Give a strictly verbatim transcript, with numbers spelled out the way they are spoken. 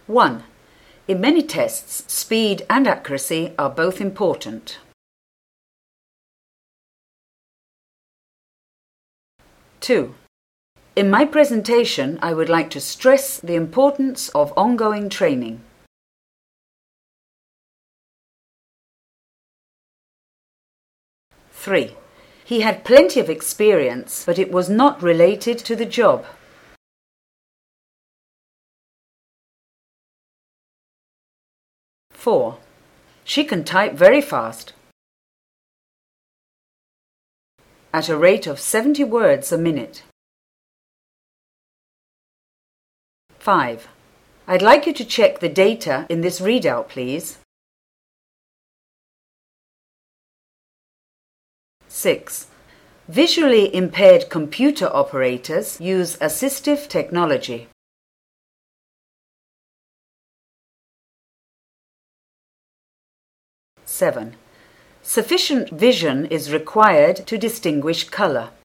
one. In many tests, speed and accuracy are both important. two. In my presentation, I would like to stress the importance of ongoing training. three. He had plenty of experience, but it was not related to the job. four. She can type very fast, at a rate of seventy words a minute. five. I'd like you to check the data in this readout, please. six. Visually impaired computer operators use assistive technology. seven. Sufficient vision is required to distinguish color.